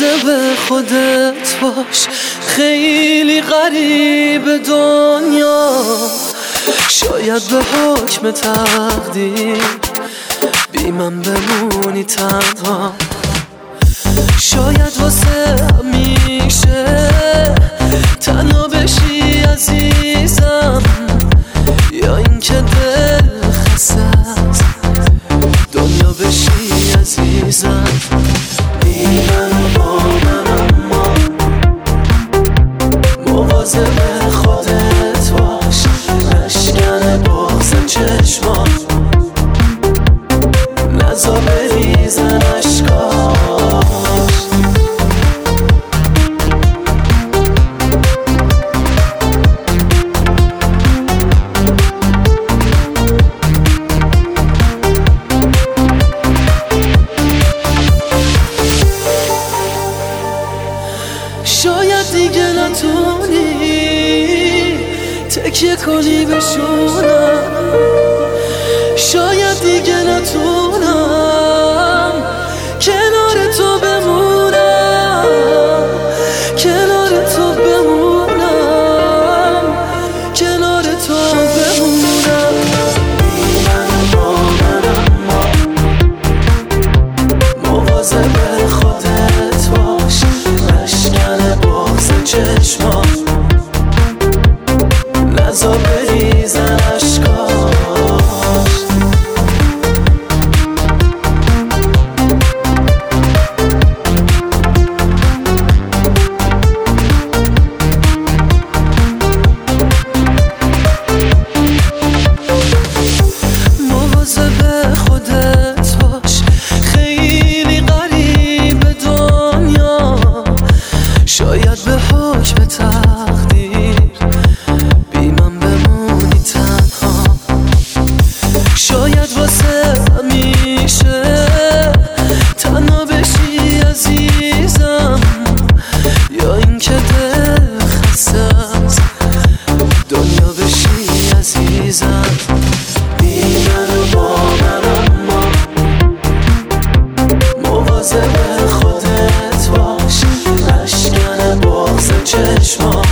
مواظب خودت باش، خیلی غریب دنیا. شاید به حکم تقدیر بی من بمونی تنها، شاید واسه همیشه تنها بشی عزیزم، یا اینکه دل خسته از دنیا بشی عزیزم. بی من با من اما مواظب خودت باش، نشکن بغض چشمات، نزا بریزن اشکاش. شاید دیگه نتونی تکیه کنی به شونم، شاید دیگه نتونم کنار تو بمونم، کنار تو بمونم، کنار تو بمونم. بی من با من اما مواظب خودت باش، نشکن بغض چشمات، نزا بریزن اشکاش. مواظب خودت باش، خیلی غریب دنیا. شاید به حکم تقدیر بی من بمونی تنها، شاید واسه همیشه تنها بشی عزیزم، یا اینکه دل خسته از دنیا بشی عزیزم. بی من با من اما مواظب خودت باش، نشکن بغض چشمات،